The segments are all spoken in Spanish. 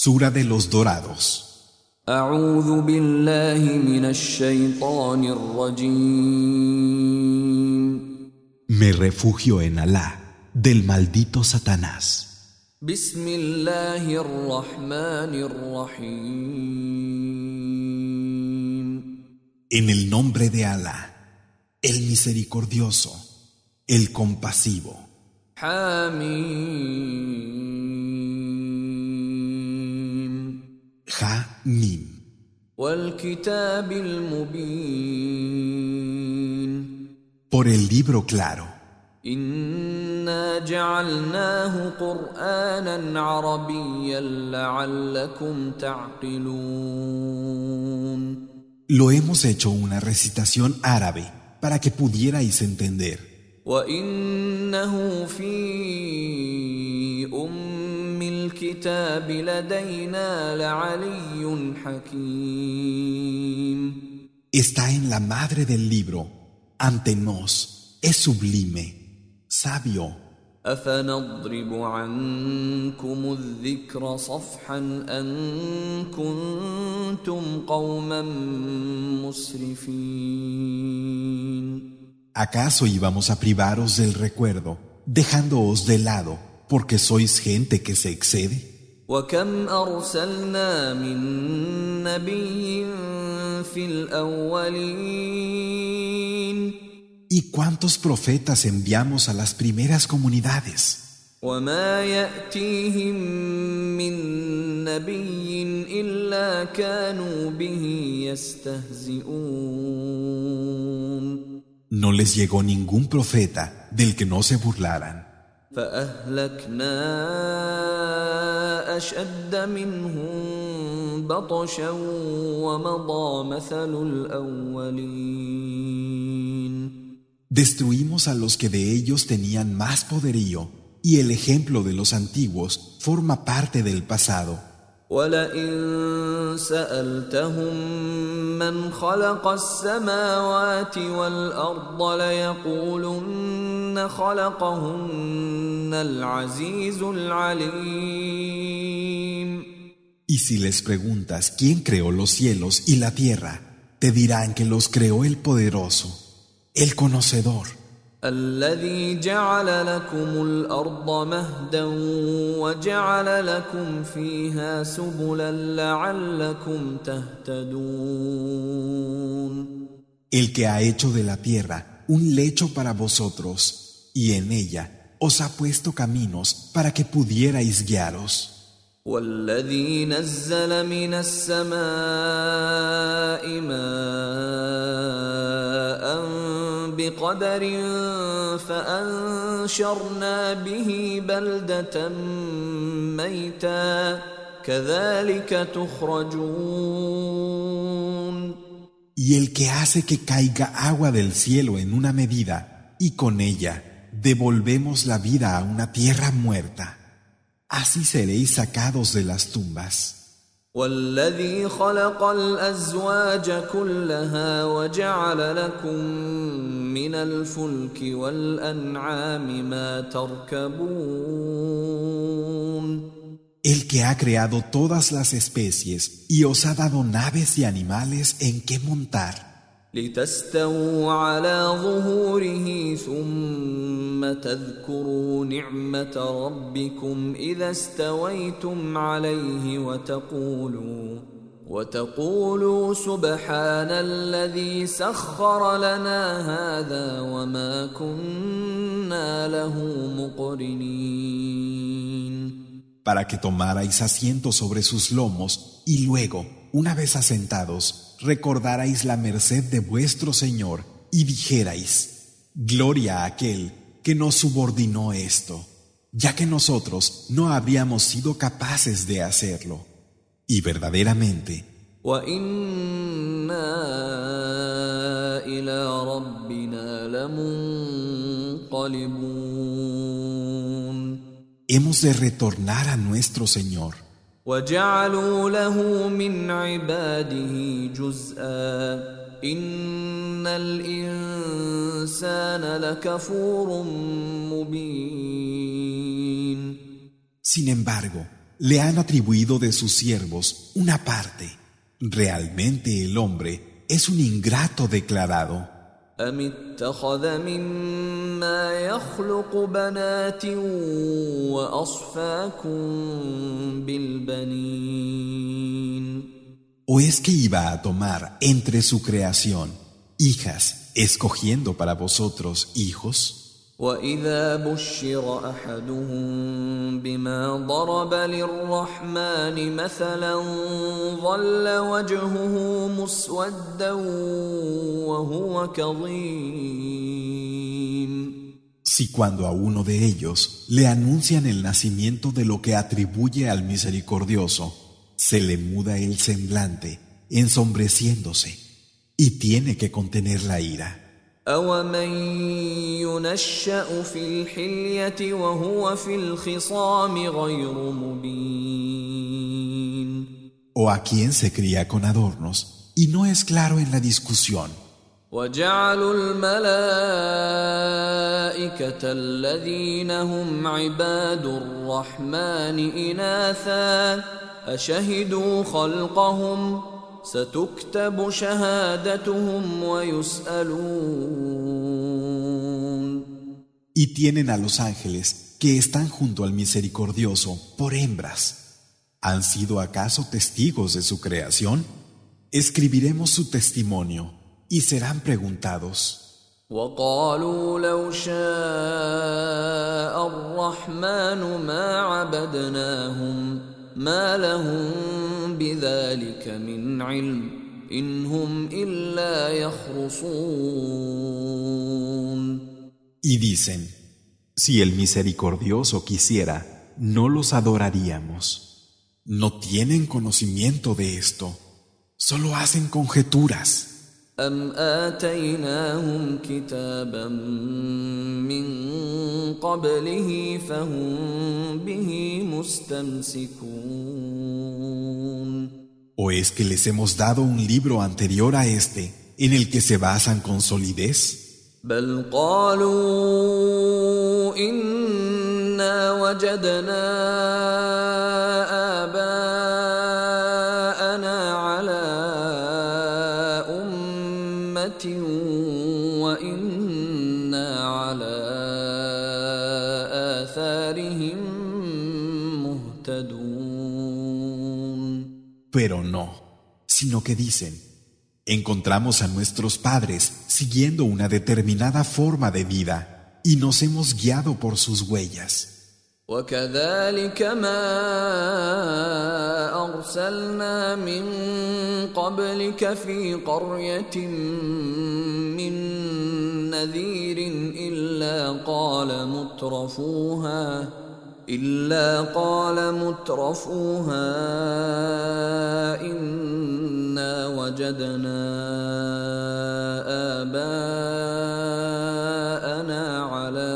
Sura de los Dorados. أعوذ بالله من الشيطان الرجيم. Me refugio en Alá, del maldito Satanás. بسم الله الرحمن الرحيم. En el nombre de Alá, el misericordioso, el compasivo. حميم. Ha-Mim. والكتاب المبين. Por el libro claro. إنا جعلناه قرآنا عربيا لعلكم تعقلون. Lo hemos hecho una recitación árabe para que pudierais entender. وإنه في الكتاب لدينا لعلي حكيم. Está en la madre del libro, ante nos, es sublime, sabio. أفنضرب عنكم الذكر صفحا أن كنتم قوما مسرفين. ¿Acaso íbamos a privaros del recuerdo, dejándoos de lado, porque sois gente que se excede? وكم أرسلنا من نبي في الأولين. ¿Y cuántos profetas enviamos a las primeras comunidades? وما يأتيهم من نبي إلا كانوا به يستهزئون. No les llegó ningún profeta del que no se burlaran. فأهلكنا أشد منهم بطشا ومضى مثل الأولين. Destruimos a los que de ellos tenían más poderío, y el ejemplo de los antiguos forma parte del pasado. وَلَئِن سَأَلْتَهُم مَّنْ خَلَقَ السَّمَاوَاتِ وَالْأَرْضَ لَيَقُولُنَّ خَلَقَهُنَّ الْعَزِيزُ الْعَلِيمُ. Y si les preguntas quién creó los cielos y la tierra, te dirán que los creó el poderoso, el conocedor. الذي جعل لكم الأرض مهدا وجعل لكم فيها سبلا لعلكم تهتدون. El que ha hecho de la tierra un lecho para vosotros, y en ella os ha puesto caminos para que pudierais guiaros. والذي نزل من السماء ماء بقدر فأنشرنا به بلدة ميتا كذلك تخرجون. Y el que hace que caiga agua del cielo en una medida, y con ella devolvemos la vida a una tierra muerta. Así seréis sacados de las tumbas. والذي خلق الأزواج كلها وجعل لكم من الفلك والأنعام ما تركبون. El que ha creado todas las especies y os ha dado naves y animales en que montar. لتستووا على ظهوره ثم تذكروا نعمة ربكم إذا استويتم عليه وتقولوا سبحان الذي سخر لنا هذا وما كنا له مقرنين. Para que tomarais asiento sobre sus lomos y luego, una vez asentados, recordarais la merced de vuestro Señor y dijerais: Gloria a aquel que nos subordinó esto, ya que nosotros no habríamos sido capaces de hacerlo. Y verdaderamente, وَإِنَّا إِلَى رَبِّنَا لَمُنقَلِبُونَ. hemos de retornar a nuestro Señor. وَجَعَلُوا لَهُ مِنْ عِبَادِهِ جُزْءًا إِنَّ الْإِنسَانَ لَكَفُورٌ مُبِينٌ. Sin embargo, le han atribuido de sus siervos una parte. Realmente el hombre es un ingrato declarado. أم اتخذ مما يخلق بنات وأصفاكم بالبنين ¿O es que iba a tomar entre su creación hijas, escogiendo para vosotros hijos? وإذا بشر أحدهم بما ضرب للرحمن مثلا ظل وجهه مسودا وهو كظيم Si cuando a uno de ellos le anuncian el nacimiento de lo que atribuye al misericordioso, se le muda el semblante, ensombreciéndose, y tiene que contener la ira. أَوَمَن يُنَشَّأُ فِي الْحِلْيَةِ وَهُوَ فِي الْخِصَامِ غَيْرُ مُبِينٍ O a quien se cría con adornos y no es claro en la discusión. وَجَعَلُوا الْمَلَائِكَةَ الَّذِينَ هُمْ عِبَادُ الرَّحْمَنِ إِنَاثًا أَشَهِدُوا خَلْقَهُمْ ستكتب شهادتهم ويسألون. Y tienen a los ángeles que están junto al misericordioso por hembras. ¿Han sido acaso testigos de su creación? Escribiremos su testimonio y serán preguntados. وقالوا لو شاء الرحمن ما عبدناهم ما لهم بذلك من علم إن هم إلا يخرصون. Y dicen, si el misericordioso quisiera, no los adoraríamos. No tienen conocimiento de esto, solo hacen conjeturas. أم آتيناهم كتابا من قبله فهم به مستمسكون. ¿O es que les hemos dado un libro anterior a este en el que se basan con solidez? بل قالوا إنا وجدنا آباءنا على وإنا على آثارهم مهتدون. Pero no, sino que dicen, encontramos a nuestros padres siguiendo una determinada forma de vida y nos hemos guiado por sus huellas. وكذلك ما أرسلنا من قبلك في قرية من نذير إلا قال مترفوها إنا وجدنا آباءنا على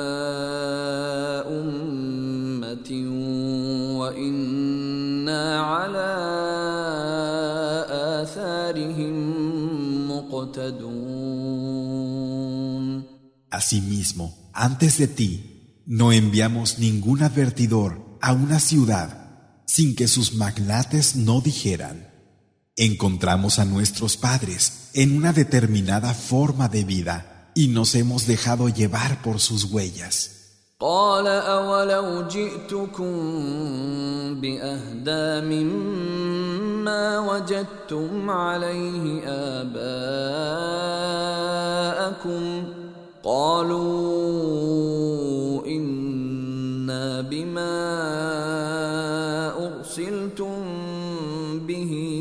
وإنا على آثارهم مقتدون. Asimismo, antes de ti, no enviamos ningún advertidor a una ciudad sin que sus magnates no dijeran: encontramos a nuestros padres en una determinada forma de vida y nos hemos dejado llevar por sus huellas. قال أولو جئتكم بأهدى مما وجدتم عليه آباءكم قالوا إنا بما أرسلتم به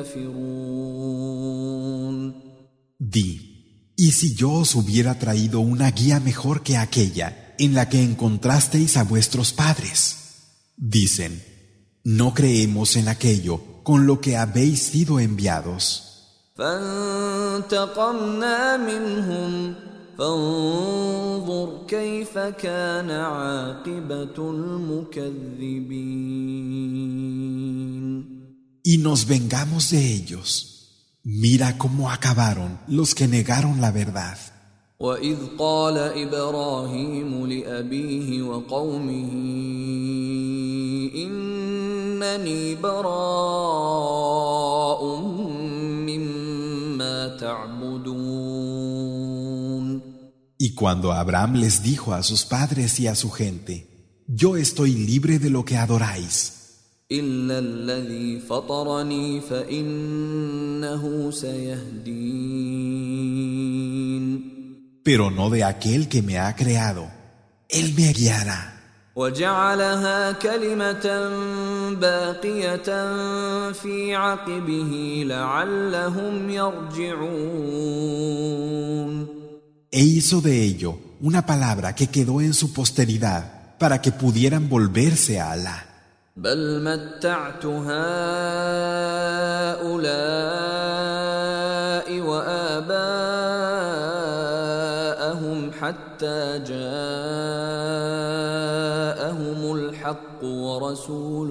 كافرون. Di, ¿y si yo os hubiera traído una guía mejor que aquella en la que encontrasteis a vuestros padres? Dicen, no creemos en aquello con lo que habéis sido enviados. فانتقمنا منهم فانظر كيف كان عاقبة المكذبين. Y nos vengamos de ellos. Mira cómo acabaron los que negaron la verdad. وإذ قال إبراهيم لأبيه وقومه إنني براء مما تعبدون. Y cuando Abraham les dijo a sus padres y a su gente, yo estoy libre de lo que adoráis, إلا الذي فطرني فإنه سيهدين. pero no de aquel que me ha creado, él me guiará. وجعلها كلمة باقية في عقبه لعلهم يرجعون. E hizo de ello una palabra que quedó en su posteridad para que pudieran volverse a Alá. بل متعت هؤلاء وآباءهم حتى جاءهم الحق ورسول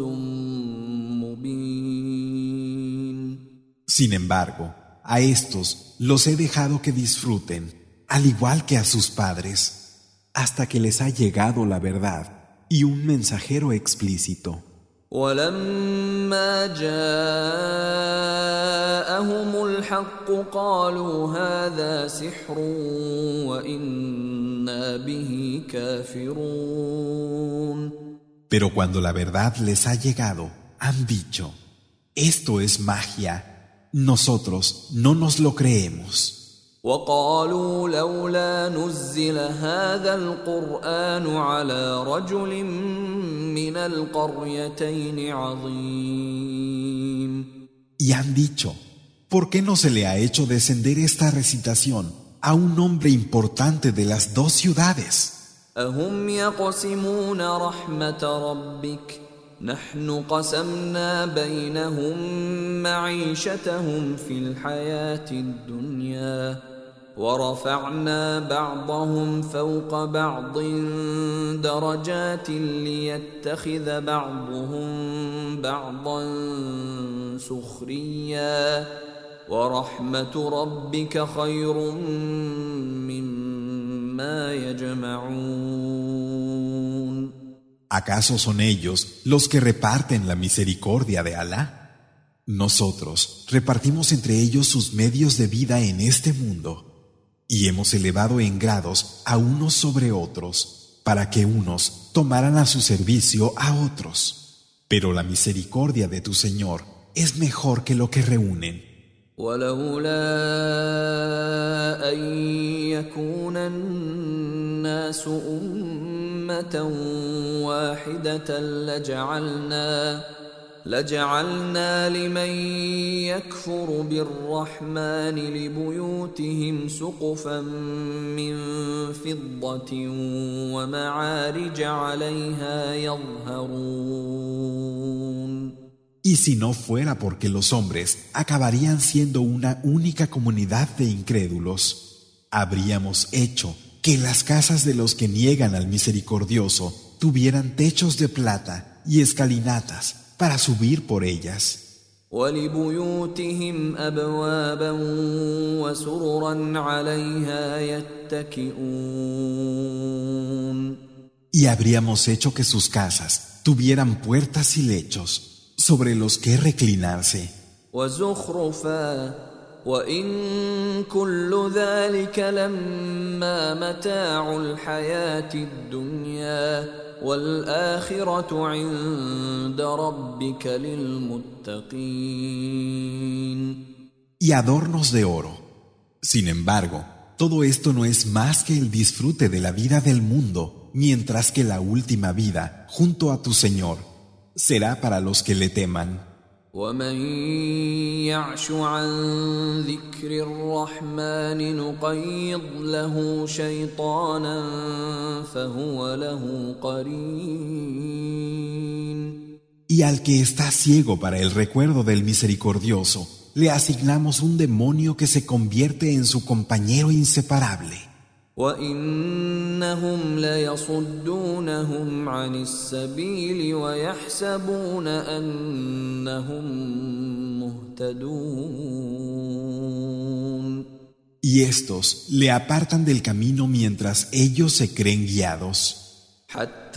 مبين. Sin embargo, a estos los he dejado que disfruten, al igual que a sus padres, hasta que les ha llegado la verdad y un mensajero explícito. ولما جاءهم الحق قالوا هذا سحر وإنا به كافرون. Pero cuando la verdad les ha llegado, han dicho, esto es magia, nosotros no nos lo creemos. وقالوا لولا نزل هذا القرآن على رجل من القريتين عظيم. Y han dicho, ¿por qué no se le ha hecho descender esta recitación a un hombre importante de las dos ciudades? أهم يقسمون رحمة ربك نحن قسمنا بينهم معيشتهم في الحياة الدنيا ورفعنا بعضهم فوق بعض درجات ليتخذ بعضهم بعضا سخريا ورحمة ربك خير مما يجمعون. ¿Acaso son ellos los que reparten la misericordia de Alá? Nosotros repartimos entre ellos sus medios de vida en este mundo y hemos elevado en grados a unos sobre otros para que unos tomaran a su servicio a otros. Pero la misericordia de tu Señor es mejor que lo que reúnen. ولولا أن يكون الناس أمة واحدة لجعلنا لمن يكفر بالرحمن لبيوتهم سقفا من فضة ومعارج عليها يظهرون. Y si no fuera porque los hombres acabarían siendo una única comunidad de incrédulos, habríamos hecho que las casas de los que niegan al misericordioso tuvieran techos de plata y escalinatas para subir por ellas. ولبيوتهم أبوابا وسررا عليها يتكئون. Y habríamos hecho que sus casas tuvieran puertas y lechos sobre los que reclinarse. وزخرفا وإن كل ذلك لما متاع الحياة الدنيا والآخرة عند ربك للمتقين. Y adornos de oro. Sin embargo, todo esto no es más que el disfrute de la vida del mundo, mientras que la última vida, junto a tu Señor, será para los que le teman. ومن يعش عن ذكر الرحمن نقيض له شيطانا فهو له قرين. Y al que está ciego para el recuerdo del misericordioso, le asignamos un demonio que se convierte en su compañero inseparable. وَإِنَّهُمْ لَيَصُدُّونَهُمْ عَنِ السَّبِيلِ وَيَحْسَبُونَ أَنَّهُمْ مُهْتَدُونَ. Y estos le apartan del camino mientras ellos se creen guiados. حتى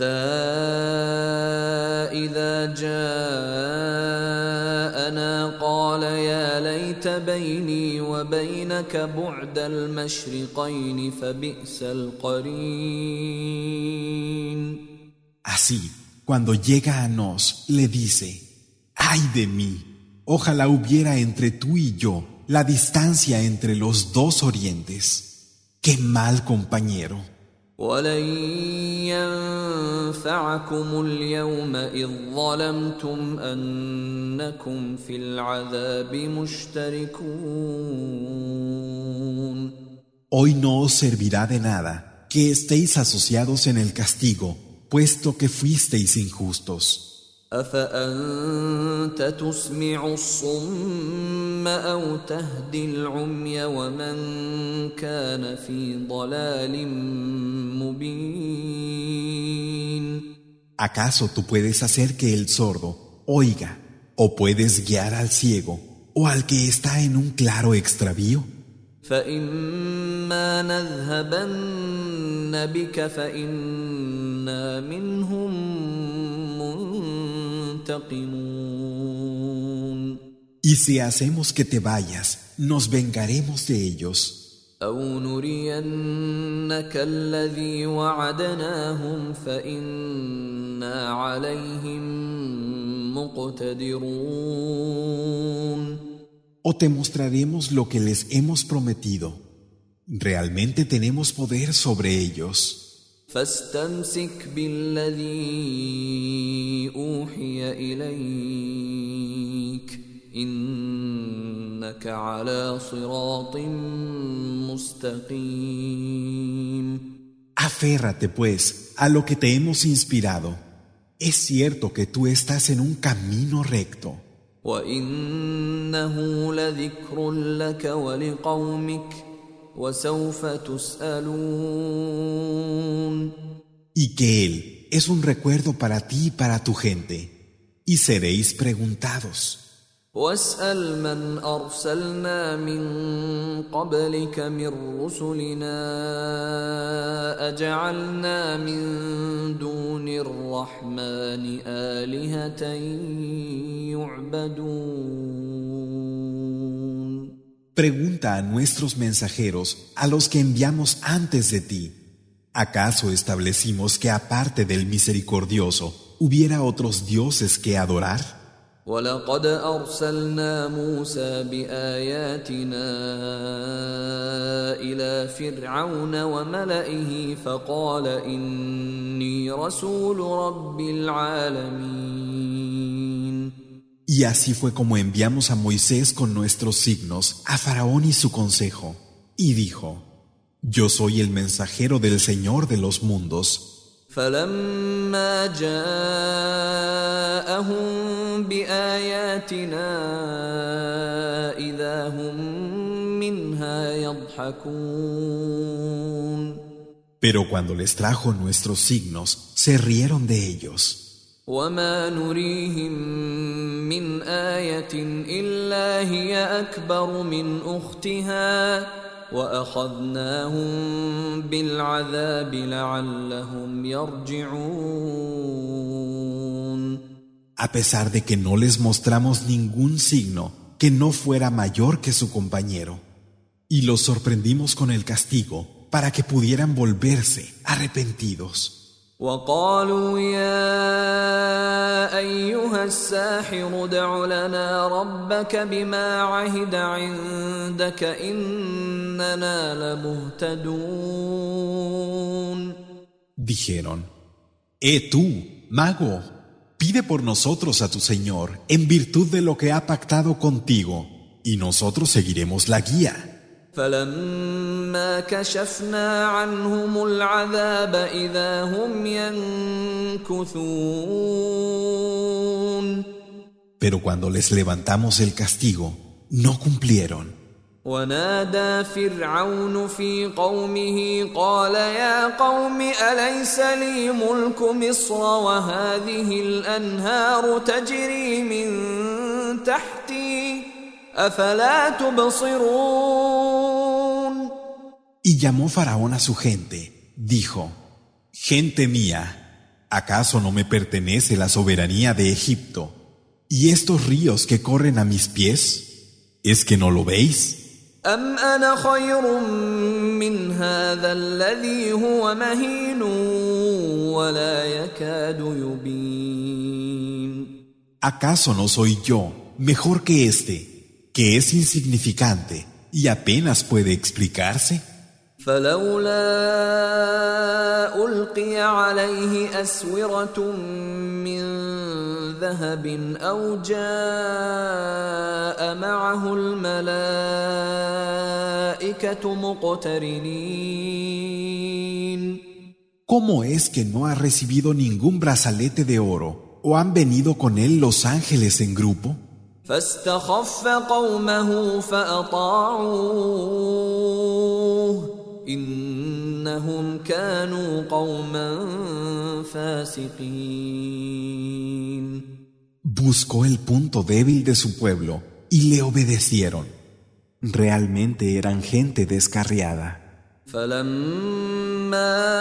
إذا جاءنا قال يا ليت بيني وبينك بعد المشرقين فبئس القرين. Así, cuando llega a nos, le dice: ¡Ay de mí! Ojalá hubiera entre tú y yo la distancia entre los dos orientes. ¡Qué mal compañero! ولن ينفعكم اليوم إذ ظلمتم أنكم في العذاب مشتركون. Hoy no os servirá de nada que estéis asociados en el castigo, puesto que fuisteis injustos. أفأنت تسمع الصم أو تهدي العمي ومن كان في ضلال مبين. ¿Acaso tú puedes hacer que el sordo oiga, o puedes guiar al ciego, o al que está en un claro extravío? فإما نذهبن بك فإنا منهم منتقمون. Y si hacemos que te vayas, nos vengaremos de ellos. أو نرينك الذي وعدناهم فإنا عليهم مقتدرون. O te mostraremos lo que les hemos prometido. Realmente tenemos poder sobre ellos. فاستمسك بالذي أوحي إليك إنك على صراط مستقيم. Aférrate, pues, a lo que te hemos inspirado. Es cierto que tú estás en un camino recto. وإنه لذكر لك ولقومك وسوف تسألون. Y que Él es un recuerdo para ti y para tu gente, y seréis preguntados. واسأل من أرسلنا من قبلك من رسلنا أجعلنا من دون الرحمن آلهة يعبدون. Pregunta a nuestros mensajeros, a los que enviamos antes de ti: ¿acaso establecimos que aparte del misericordioso hubiera otros dioses que adorar? ولقد أرسلنا موسى بآياتنا إلى فرعون وملئه فقال إني رسول رب العالمين. Y así fue como enviamos a Moisés con nuestros signos a Faraón y su consejo, y dijo: Yo soy el mensajero del Señor de los mundos. فلما جاءهم بآياتنا إذا هم منها يضحكون. Pero cuando les trajo nuestros signos, se rieron de ellos. وما نريهم من آية إلا هي أكبر من أختها وأخذناهم بالعذاب لعلهم يرجعون. A pesar de que no les mostramos ningún signo que no fuera mayor que su compañero, y los sorprendimos con el castigo para que pudieran volverse arrepentidos. وقالوا يا أيها الساحر ادع لنا ربك بما عهد عندك إننا لمهتدون. Dijeron: tú, mago, pide por nosotros a tu Señor en virtud de lo que ha pactado contigo, y nosotros seguiremos la guía. فلما كشفنا عنهم العذاب إذا هم ينكثون. Pero cuando les levantamos el castigo, no cumplieron. ونادى فرعون في قومه قال يا قوم أليس لي ملك مصر وهذه الأنهار تجري من تحتي أفلا تبصرون. Y llamó Faraón a su gente, dijo: Gente mía, ¿Acaso no me pertenece la soberanía de Egipto? ¿Y estos ríos que corren a mis pies? ¿Es que no lo veis? أم أنا خير من هذا الذي هو مهين ولا يكاد يبين ¿Acaso no soy yo mejor que este, que es insignificante y apenas puede explicarse? فلولا ألقي عليه أسورة من ذهب أو جاء معه الملائكة مقترنين ¿Cómo es que no ha recibido ningún brazalete de oro o han venido con él los ángeles en grupo? فاستخف قومه فأطاعوه إنهم كانوا قوما فاسقين Buscó el punto débil de su pueblo y le obedecieron. Realmente eran gente descarriada. فلما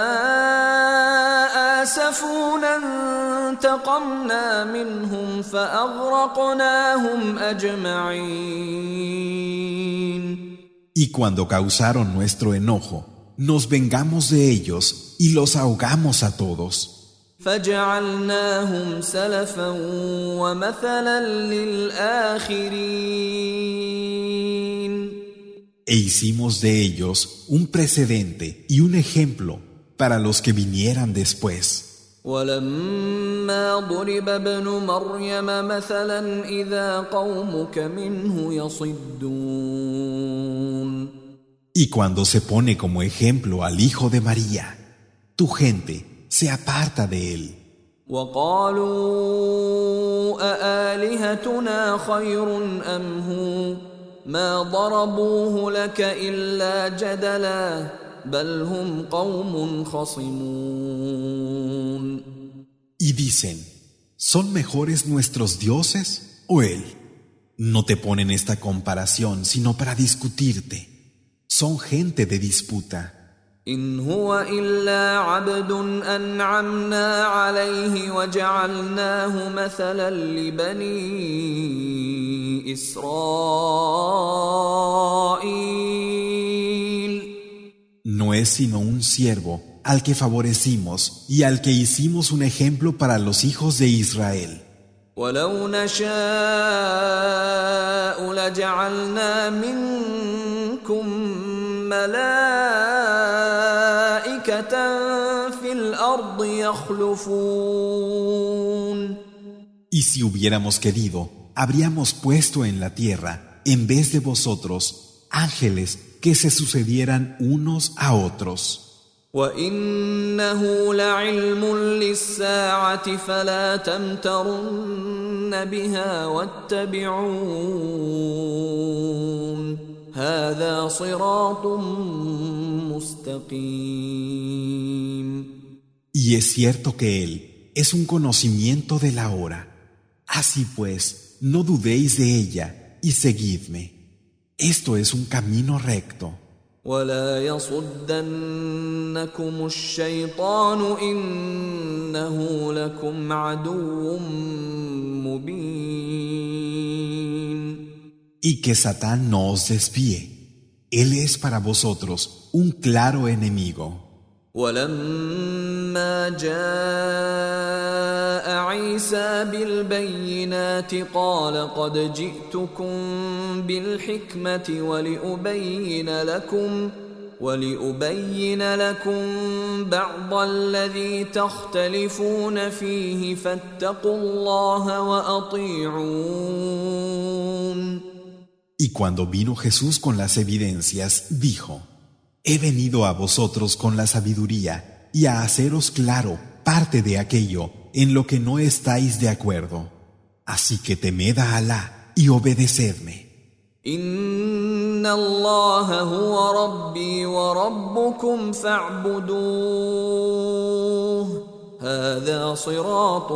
آسفونا انتقمنا منهم فأغرقناهم أجمعين Y cuando causaron nuestro enojo, nos vengamos de ellos y los ahogamos a todos. فجعلناهم سلفا ومثلا للآخرين E hicimos de ellos un precedente y un ejemplo para los que vinieran después. ولما ضرب ابن مريم مثلا إذا قومك منه يصدون Y cuando se pone como ejemplo al hijo de María, tu gente se aparta de él. وقالوا أآلهتنا خير أم هو ما ضربوه لك إلا جدلا بل هم قوم خصمون Y dicen, ¿son mejores nuestros dioses o él? No te ponen esta comparación sino para discutirte. Son gente de disputa. إن هو إلا عبد أنعمنا عليه وجعلناه مثلا لبني إسرائيل No es sino un siervo al que favorecimos y al que hicimos un ejemplo para los hijos de Israel. ولو نشاء لجعلنا منكم ملائكة في الأرض يخلفون Y si hubiéramos querido, habríamos puesto en la tierra, en vez de vosotros, ángeles que se sucedieran unos a otros. وإنه لعلم للساعة فلا تمترن بها واتبعون هذا صراط مستقيم Y es cierto que Él es un conocimiento de la hora. Así pues, no dudéis de ella y seguidme. Esto es un camino recto. ولا يصدنكم الشيطان إنه لكم عدو مبين Y que Satán no os desvíe. Él es para vosotros un claro enemigo. ولما جاء عيسى بالبينات قال قد جئتكم بالحكمة ولأبين لكم بعض الذي تختلفون فيه فاتقوا الله وأطيعون. Y cuando vino Jesús con las evidencias, dijo: He venido a vosotros con la sabiduría y a haceros claro parte de aquello en lo que no estáis de acuerdo. Así que temed a Alá y obedecedme. إن الله هو ربي وربكم فاعبدوه هذا صراط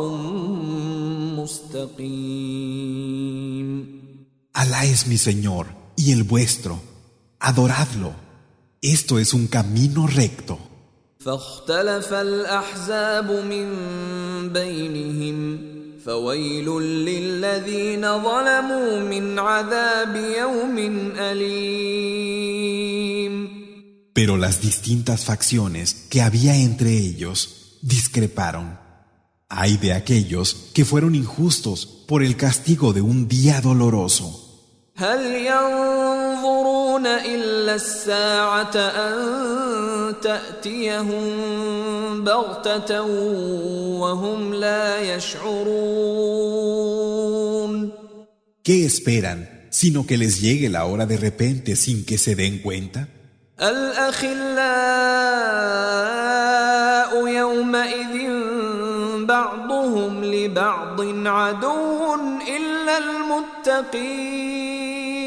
مستقيم. Alá es mi Señor y el vuestro. Adoradlo. Esto es un camino recto. فاختلف الأحزاب من بينهم فويل للذين ظلموا من عذاب يوم أليم. Pero las distintas facciones que había entre ellos discreparon. Ay de aquellos que fueron injustos por el castigo de un día doloroso. هل ينظرون إلا الساعة أن تأتيهم بغتة وهم لا يشعرون. ¿Qué esperan sino que les llegue la hora de repente sin que se den cuenta? الأخلاء يومئذ بعضهم لبعض عدو إلا المتقين.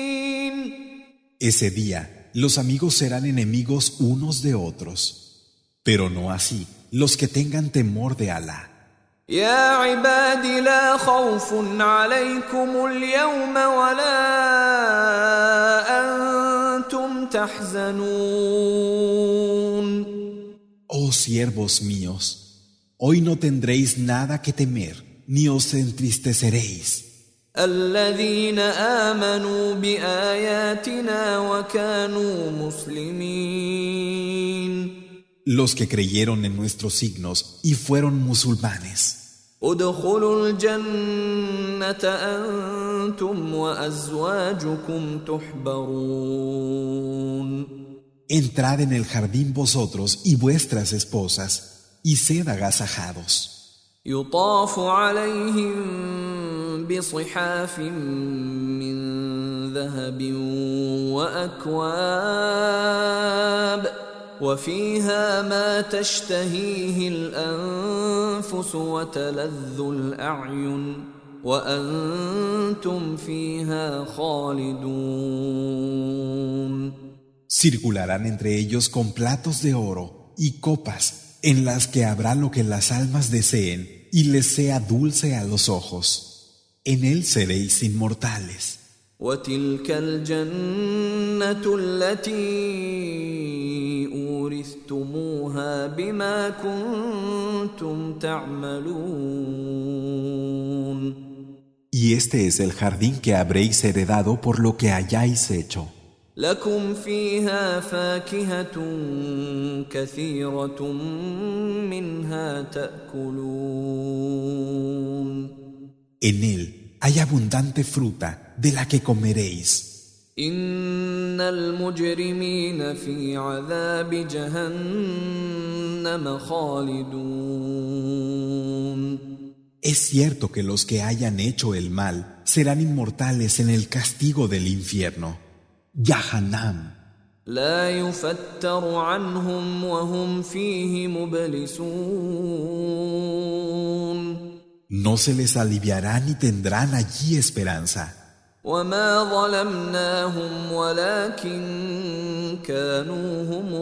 Ese día, los amigos serán enemigos unos de otros, pero no así los que tengan temor de Alá. يا عباد لا خوف عليكم اليوم ولا أنتم تحزنون. Oh siervos míos, hoy no tendréis nada que temer, ni os entristeceréis. الذين آمنوا بآياتنا وكانوا مسلمين. Los que creyeron en nuestros signos y fueron musulmanes. ادخلوا الجنة أنتم وأزواجكم تحبرون. Entrad en el jardín vosotros y vuestras esposas, y sed agasajados. يطاف عليهم بصحاف من ذهب وأكواب وفيها ما تشتهيه الأنفس وتلذ الأعين وأنتم فيها خالدون. Circularán entre ellos con platos de oro y copas en las que habrá lo que las almas deseen y les sea dulce a los ojos. En él seréis inmortales. وتلك الجنة التي أورثتموها بما كنتم تعملون. Y este es el jardín que habréis heredado por lo que hayáis hecho. لكم فيها فاكهة كثيرة منها تأكلون. En él hay abundante fruta de la que comeréis. إن المجرمين في عذاب جهنم خالدون. Es cierto que los que hayan hecho el mal serán inmortales en el castigo del infierno. Jahannam. لا يفتر عنهم وهم فيه مبلسون. No se les aliviará ni tendrán allí esperanza. وما ظلمناهم ولكن كانوا هم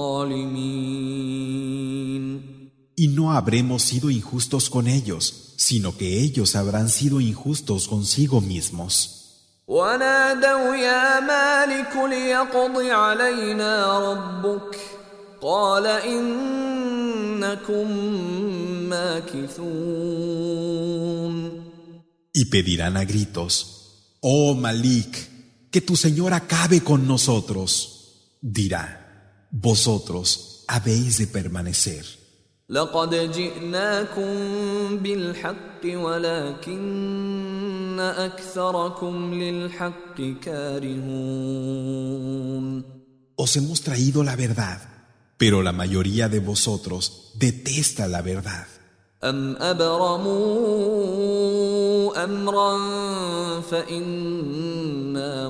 الظالمين. Y no habremos sido injustos con ellos, sino que ellos habrán sido injustos consigo mismos. ونادوا يا مالك ليقض علينا ربك قال إنكم ماكثون. Y pedirán a gritos: Oh Malik, que tu Señor acabe con nosotros. Dirá: Vosotros habéis de permanecer. لقد جئناكم بالحق ولكن أكثركم للحق كارهون. Os hemos traído la verdad, pero la mayoría de vosotros detesta la verdad. أم أبرموا أمرا فإنا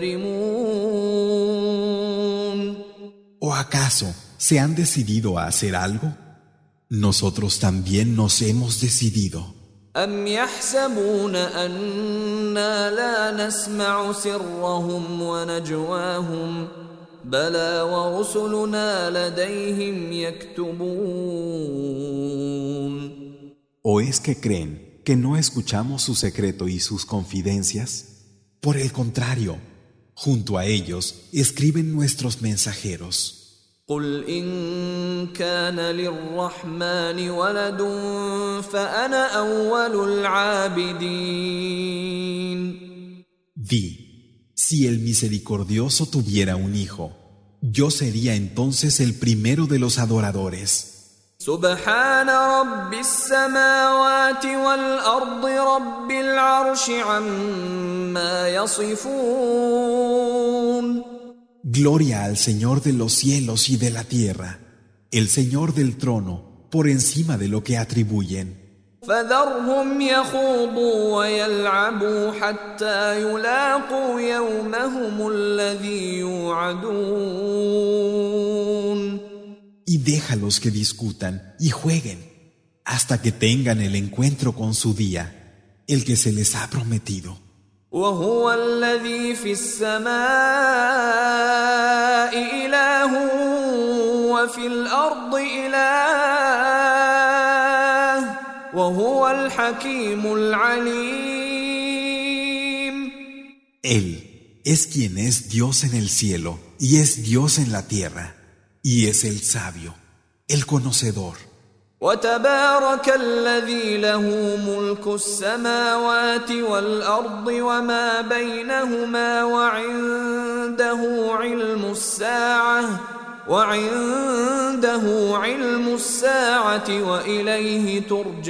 مبرمون. ¿O acaso se han decidido a hacer algo? Nosotros también nos hemos decidido. أم يحسبون أنا لا نسمع سرهم ونجواهم بلى ورسلنا لديهم يكتبون. ¿O es que creen que no escuchamos su secreto y sus confidencias? Por el contrario, junto a ellos escriben nuestros mensajeros. قل إن كان للرحمن ولد فأنا أول العابدين. Di, si el misericordioso tuviera un hijo, yo sería entonces el primero de los adoradores. سبحان رب السماوات والأرض رب العرش عما يصفون. Gloria al Señor de los cielos y de la tierra, el Señor del trono, por encima de lo que atribuyen. فذرهم يخوضوا ويلعبوا حتى يلاقوا يومهم الذي يوعدون. Y déjalos que discutan y jueguen hasta que tengan el encuentro con su día, el que se les ha prometido. وهو الذي في السماء إله وفي الأرض إله وهو الحكيم العليم. Él es quien es Dios en el cielo y es Dios en la tierra, y es el sabio, el conocedor. وتبارك الذي له ملك السماوات والأرض وما بينهما وعنده علم الساعة وإليه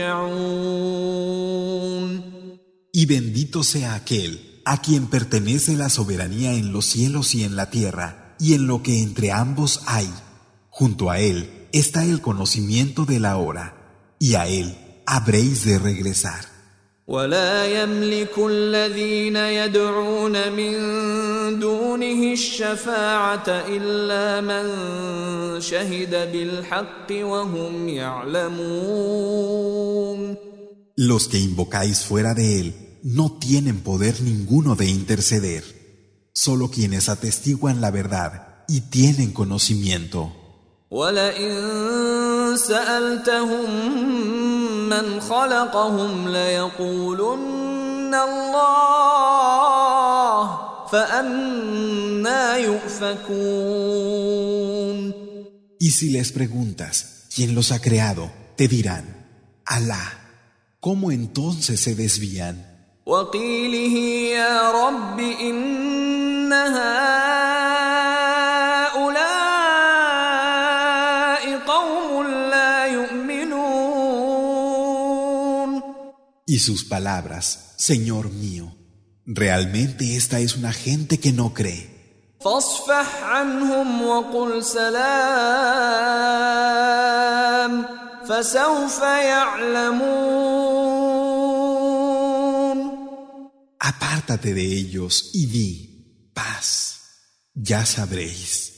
ترجعون. Y bendito sea aquel a quien pertenece la soberanía en los cielos y en la tierra, y en lo que entre ambos hay. Junto a él está el conocimiento de la hora, y a él habréis de regresar. ولا يملك الذين يدعون من دونه الشفاعة إلا من شهد بالحق وهم يعلمون. Los que invocáis fuera de él no tienen poder ninguno de interceder, solo quienes atestiguan la verdad y tienen conocimiento. وَلَئِن سَأَلْتَهُم مَّنْ خَلَقَهُمْ لَيَقُولُنَّ اللَّهُ فَأَنَّىٰ يُؤْفَكُونَ. Y si les preguntas quién los ha creado, te dirán, Alá. ¿Cómo entonces se desvían? وَقِيلِهِ يَا رَبِّ إِنَّ هَٰؤُلَاءِ قَوْمٌ لَّا يُؤْمِنُونَ. Y sus palabras, Señor mío, realmente esta es una gente que no cree. فَاصْفَحْ عَنْهُمْ وَقُلْ سَلَامٌ فَسَوْفَ يَعْلَمُونَ. Apártate de ellos y di, paz, ya sabréis.